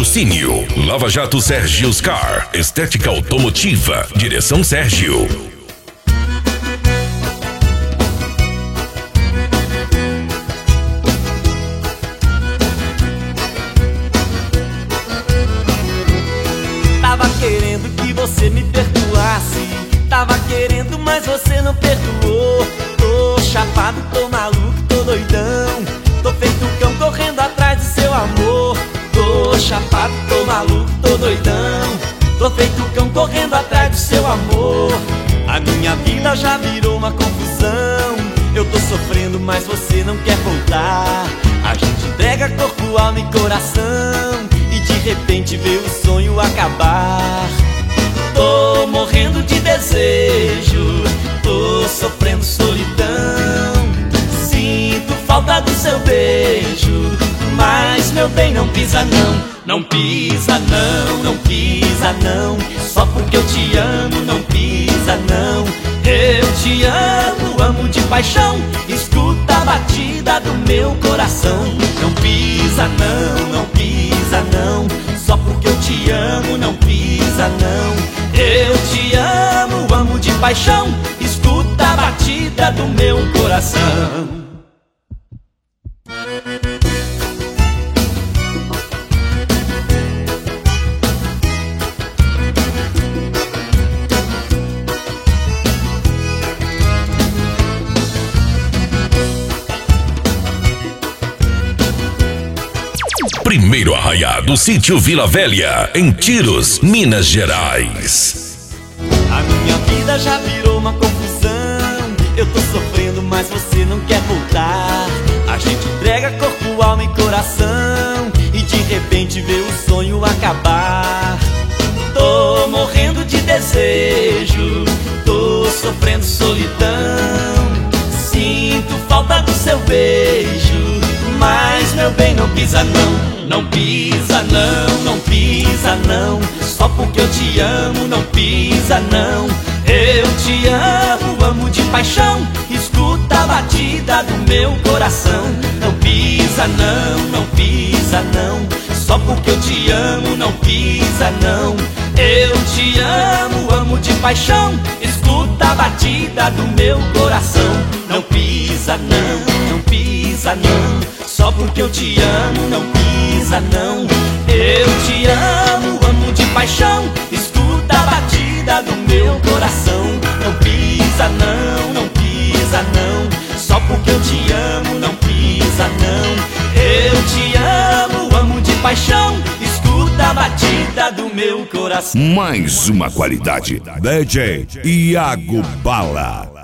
Patrocínio Lava Jato Sérgio's Car, estética automotiva, direção Sérgio. Tava querendo que você me perdoasse, tava querendo, mas você não perdoou. Tô chapado, tô maluco, tô doidão, tô feito cão correndo atrás do seu amor. Tô chapado, tô maluco, tô doidão, tô feito cão correndo atrás do seu amor. A minha vida já virou uma confusão, eu tô sofrendo, mas você não quer voltar. A gente entrega corpo, alma e coração, e de repente vê o sonho acabar. Tô morrendo de desejo, tô sofrendo solidão, sinto falta do seu beijo, mas meu bem não pisa não. Não pisa não, não pisa não, só porque eu te amo, não pisa não. Eu te amo, amo de paixão, escuta a batida do meu coração. Não pisa não, não pisa não, só porque eu te amo, não pisa não. Eu te amo, amo de paixão, escuta a batida do meu coração. Primeiro arraiá do sítio Vila Velha, em Tiros, Minas Gerais. A minha vida já virou uma confusão, eu tô sofrendo, mas você não quer voltar. A gente entrega corpo, alma e coração, e de repente vê o sonho acabar. Tô morrendo de desejo, tô sofrendo solidão, sinto falta do seu beijo, mas meu bem não pisa não. Não pisa não, não pisa não, só porque eu te amo, não pisa não. Eu te amo, amo de paixão, escuta a batida do meu coração. Não pisa não, não pisa não, só porque eu te amo, não pisa não. Eu te amo, amo de paixão, escuta a batida do meu coração. Não pisa não, não pisa não, só porque eu te amo, não pisa não. Eu te amo, amo de paixão, escuta a batida do meu coração. Não pisa não, não pisa não, só porque eu te amo, não pisa não. Eu te amo, amo de paixão, escuta a batida do meu coração. Mais uma qualidade, DJ Iago Bala.